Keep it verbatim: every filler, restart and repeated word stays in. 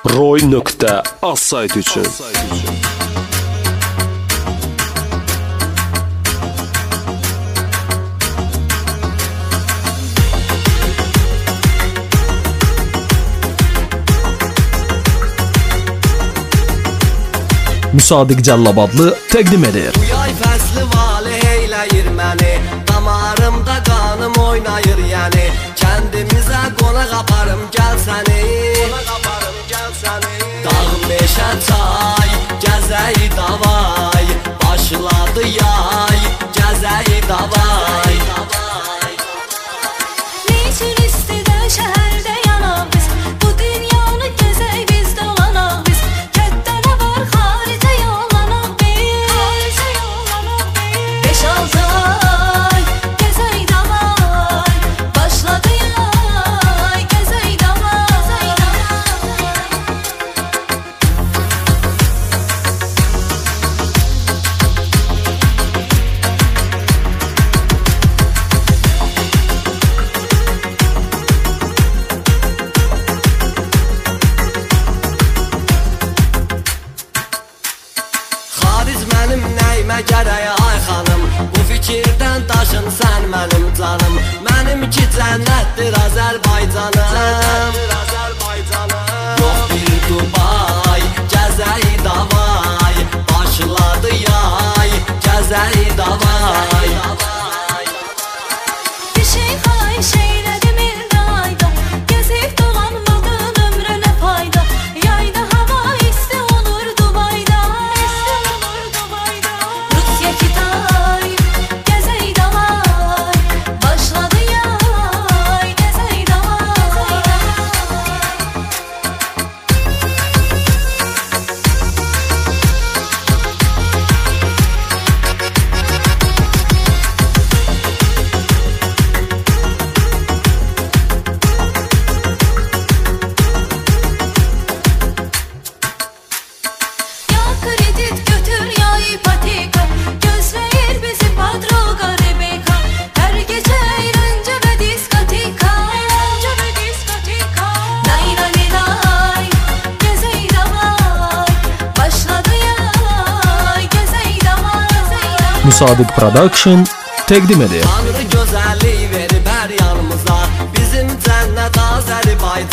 roy nöqtə az sayt üçün. Müsadiq Cəllabadlı təqdim edir. Bu yay fəsli vali eyləyir məni, damarımda qanım oynayır yəni. Kəndimizə qonaq aparım gəl səni, dağ meşə çay, gəzək davay, başladı yay, gəzək davay. Neçin istidə şəhərdə yanaq biz, bu dünyanı gəzək biz dolanaq biz. Kətdə nə var xaricə yollanaq biz, beş altı ay gəzək davay, başladı yay, gəzək davay. Xaric mənim nəyimə gərək ay xanım, bu fikirdən daşın sən mənim canım. Mənim ki cənnətdir Azərbaycanım, yox bir Dubai, gəzək davay, başladı yay, gəzək davay. Bir şey xahiş eylədim ildə ayda, gəzib dolanmaqdan ömrə nə fayda. Yayda hava isti olur Dubayda, Rusiya Kitay, gəzək davay, başladı yay, gəzək davay. Ya kredit götür ya ipoteka, gözləyir bizi padroqa Rebeka. Hər gecə əyləncə və diskoteka, nay nay nay, gəzək davay, başladı yay, gəzək davay. Müsadiq Production təqdim edir. Tanrı gözəllik verib hər yanımıza, bizim cənnət Azərbaycan.